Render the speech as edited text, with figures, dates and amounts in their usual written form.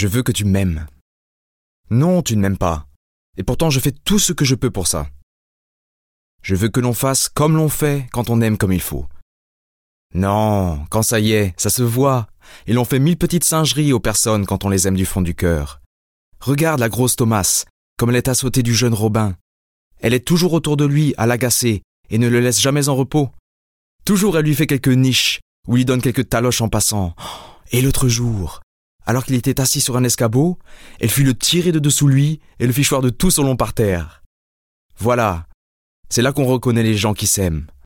Je veux que tu m'aimes. Non, tu ne m'aimes pas. Et pourtant je fais tout ce que je peux pour ça. Je veux que l'on fasse comme l'on fait quand on aime comme il faut. Non, quand ça y est, ça se voit. Et l'on fait 1000 petites singeries aux personnes quand on les aime du fond du cœur. Regarde la grosse Thomas, comme elle est assautée du jeune Robin. Elle est toujours autour de lui à l'agacer et ne le laisse jamais en repos. Toujours elle lui fait quelques niches ou lui donne quelques taloches en passant. Et l'autre jour, alors qu'il était assis sur un escabeau, elle fit le tirer de dessous lui et le fit choir de tout son long par terre. Voilà, c'est là qu'on reconnaît les gens qui s'aiment.